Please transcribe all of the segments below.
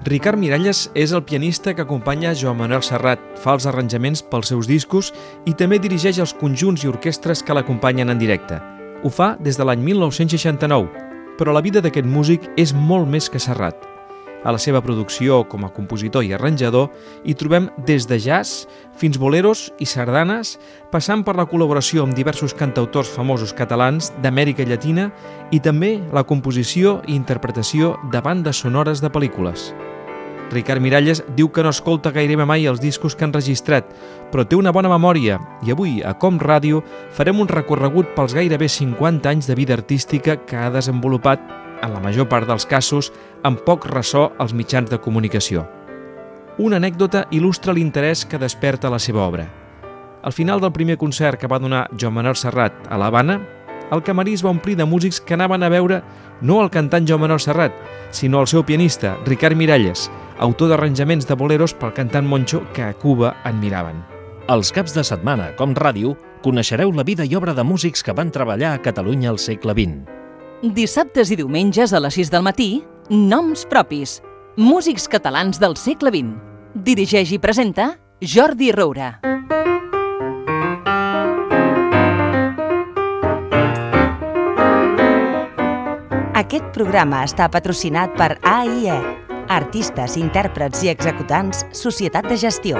Ricard Miralles és el pianista que acompanya Joan Manuel Serrat, fa els arranjaments pels seus discos i també dirigeix els conjunts i orquestres que l'acompanyen en directe. Ho fa des de l'any 1969, però la vida d'aquest músic és molt més que Serrat. A la seva producció com a compositor i arranjador hi trobem des de jazz fins boleros i sardanes, passant per la col·laboració amb diversos cantautors famosos catalans d'Amèrica Llatina i també la composició i interpretació de bandes sonores de pel·lícules. Ricard Miralles diu que no escolta gairebé mai els discos que han enregistrat, però té una bona memòria i avui, a Com Ràdio, farem un recorregut pels gairebé 50 anys de vida artística que ha desenvolupat, en la major part dels casos, amb poc ressò als mitjans de comunicació. Una anècdota il·lustra l'interès que desperta la seva obra. Al final del primer concert que va donar Joan Manuel Serrat a l'Havana, el camarí es va omplir de músics que anaven a veure no el cantant Joan Manuel Serrat, sinó el seu pianista, Ricard Miralles, autor d'arranjaments de boleros pel cantant Moncho que a Cuba admiraven. Els caps de setmana, Com Ràdio, coneixereu la vida i obra de músics que van treballar a Catalunya al segle XX. Dissabtes i diumenges a les 6 del matí, Noms propis. Músics catalans del segle XX. Dirigeix i presenta Jordi Roura. Aquest programa està patrocinat per AIE, Artistes, Intèrprets i Executants, Societat de Gestió.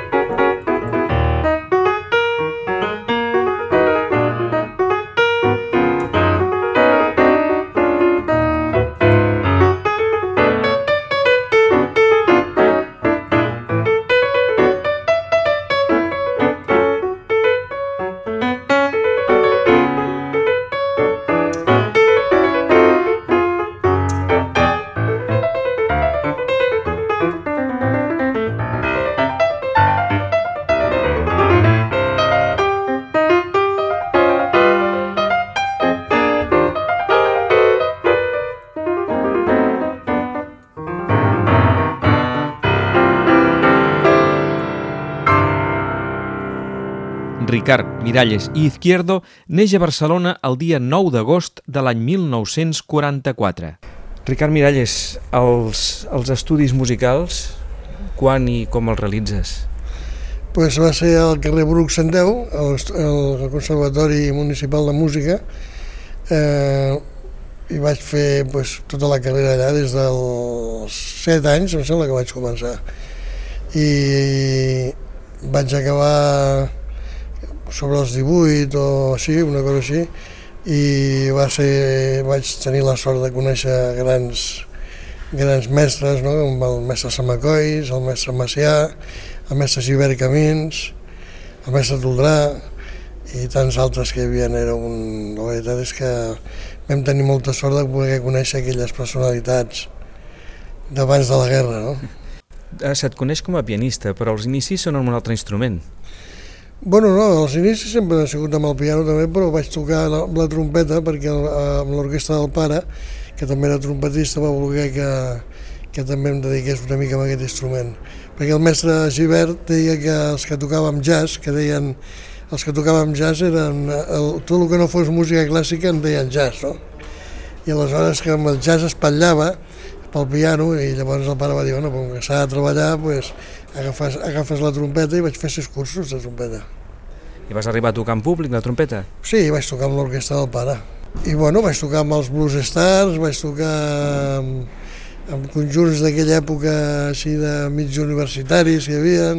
Ricard Miralles i Izquierdo neix a Barcelona el dia 9 d'agost de l'any 1944. Ricard Miralles, els estudis musicals, quan i com els realitzes? Pues va ser al carrer Bruc 110, al Conservatori Municipal de Música, i vaig fer tota la carrera allà des dels 7 anys, em sembla que vaig començar. I vaig acabar sobre els 18 o així, una cosa així, i vaig tenir la sort de conèixer grans mestres, no? Com el mestre Samacois, el mestre Macià, el mestre Gibert Camins, el mestre Toldrà i tants altres que hi havia. La veritat és que vam tenir molta sort de poder conèixer aquelles personalitats d'abans de la guerra, no? Se't coneix com a pianista, però els inicis són amb un altre instrument. Bueno, no, als inicis sempre he sigut amb el piano també, però vaig tocar la trompeta perquè amb l'orquestra del pare, que també era trompetista, va voler que també em dediqués una mica a aquest instrument. Perquè el mestre Gibert deia que els que tocàvem jazz, eren tot el que no fos música clàssica en deien jazz, no? I aleshores que amb el jazz espatllava pel piano i llavors el pare va dir, bueno, com que s'ha de treballar, agafes la trompeta i vaig fer 6 cursos de trompeta. I vas arribar a tocar en públic la trompeta? Sí, vaig tocar amb l'orquestra del pare. I bueno, vaig tocar amb els Blues Stars, vaig tocar amb conjunts d'aquella època així de mig universitaris que hi havia.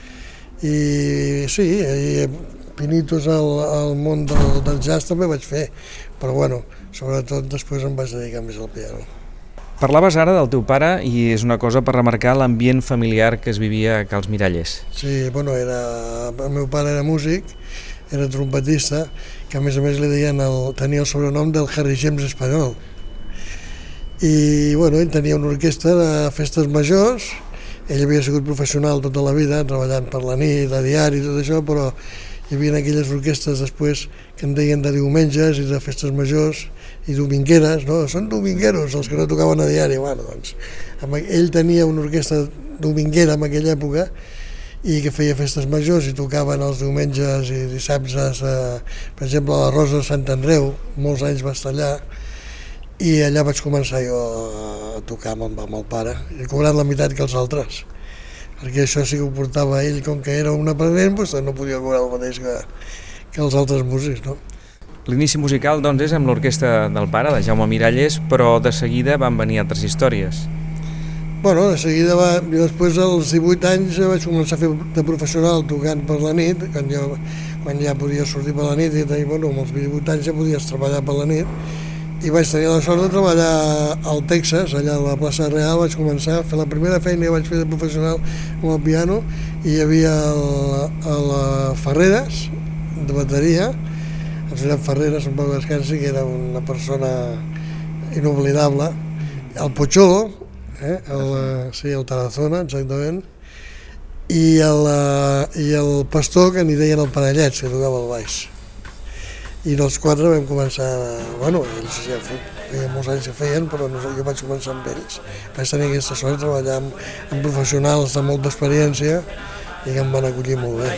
I sí, pinitos al món del jazz també vaig fer, però bueno, sobretot després em vaig dedicar més al piano. Parlaves ara del teu pare i és una cosa per remarcar l'ambient familiar que es vivia a Cals Miralles. Sí, bueno, el meu pare era músic, era trompetista, que a més tenia el sobrenom del Harry James espanyol. I bueno, ell tenia una orquestra de festes majors, ell havia sigut professional tota la vida, treballant per la nit, a diari i tot això, però hi havia aquelles orquestres després que en deien de diumenges i de festes majors i domingueres, no? Són domingueros els que no tocaven a diari. Bueno, doncs, ell tenia una orquestra dominguera en aquella època i que feia festes majors i tocaven els diumenges i dissabtes, per exemple, a la Rosa de Sant Andreu, molts anys va estar allà, i allà vaig començar jo a tocar amb el pare, he cobrat la meitat que els altres, perquè això sí que ho portava ell, com que era un aprenent, doncs no podia cobrar el mateix que els altres músics, no? L'inici musical, doncs, és amb l'orquestra del pare, de Jaume Miralles, però de seguida van venir altres històries. Bueno, de seguida jo després dels 18 anys vaig començar a fer de professional tocant per la nit, quan ja podia sortir per la nit i bueno, amb els 18 anys ja podies treballar per la nit, i vaig tenir la sort de treballar al Texas, allà a la plaça Real. Vaig començar a fer la primera feina que vaig fer de professional amb el piano, i hi havia la Ferreres, de bateria, el Josep Ferreres, un poc descansi, que era una persona inoblidable, el Pocholo, el Tarazona, exactament, i el Pastor, que n'hi deien el Parellets, que tocava el baix. I els quatre vam començar, bueno, ells ja feien molts anys que feien, però jo vaig començar amb ells. Vaig tenir aquesta sort de treballar amb professionals de molta experiència i que em van acollir molt bé.